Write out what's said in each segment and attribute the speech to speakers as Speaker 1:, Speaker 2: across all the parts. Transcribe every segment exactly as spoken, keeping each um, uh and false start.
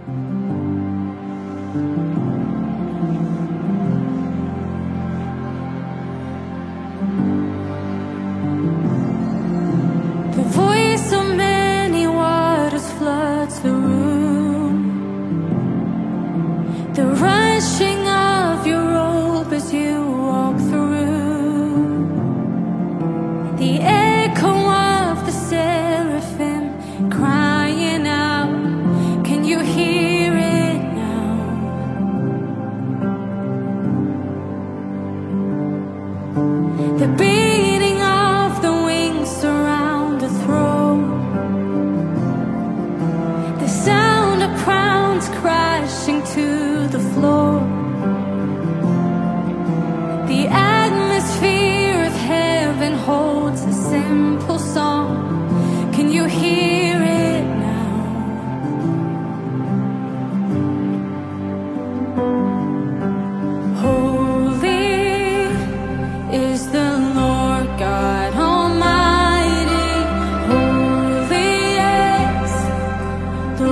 Speaker 1: The voice of many waters floods the room. The rushing of your robe as you walk through. The echo of the seraphim crying out. Can you hear it now? The beating of the wings surround the throne. The sound of crowns crashing to the floor. The atmosphere of heaven holds a simple song. Can you hear it now? Holy is the Lord God Almighty. Holy is the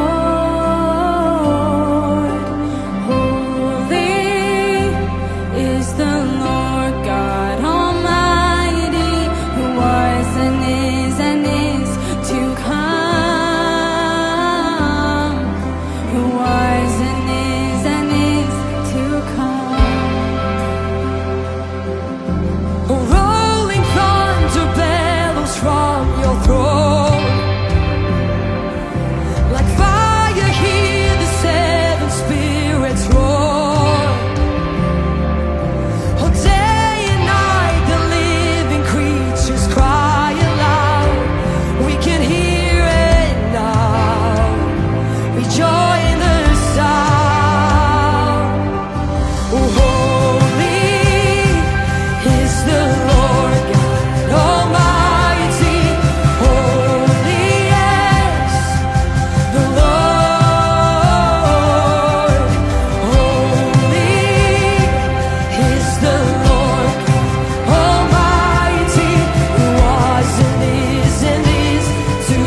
Speaker 1: Lord. Holy is the Lord God Almighty, who was and is and is to come. Who was and is and is to come. Rolling thunder bellows from your throne. Like fire, hear the seven spirits roar. Oh, day and night, the living creatures cry aloud. We can hear it now. We join the sound. Oh, holy is the Lord God Almighty. Holy is the Lord. Holy is the Lord God Almighty, who was and is and is to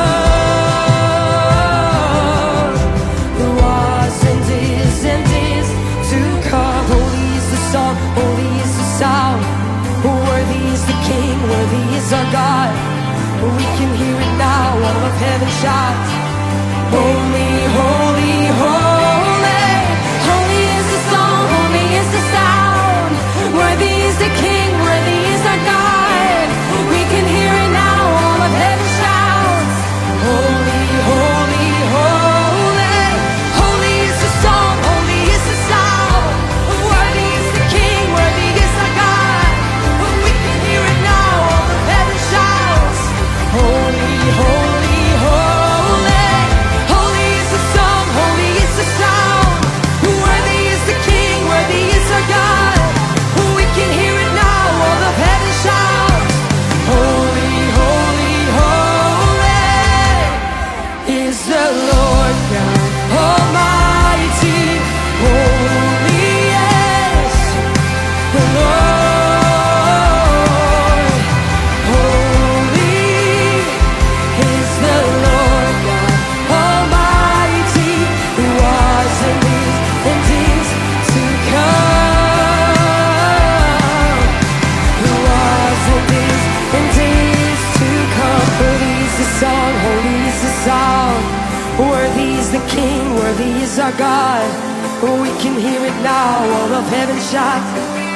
Speaker 1: come. Who was and is and is to come. Holy is the song, holy is the sound. Worthy is the King, worthy is our God. We can hear it now, all of heaven shouts. Holy, holy, holy. Holy is the song, holy is the sound. Worthy is the King, worthy is our God. We can hear it now, all of heaven shouts. Holy, holy, holy. Holy is the song, holy is the sound. Worthy is the King, worthy is our God. We can hear it now, all of heaven shouts. Holy, holy, holy. Holy is the song, holy is the sound. Worthy is the King, worthy is our God. We can hear it now, all of heaven shouts. Holy, holy, holy is the Lord God Almighty. Holy is the Lord. Holy is the Lord God Almighty, who was and is and is to come. Who was and is and is to come. Holy is the song, holy is the sound. Worthy is the King, worthy is our God. We can hear it now, all of heaven shouts.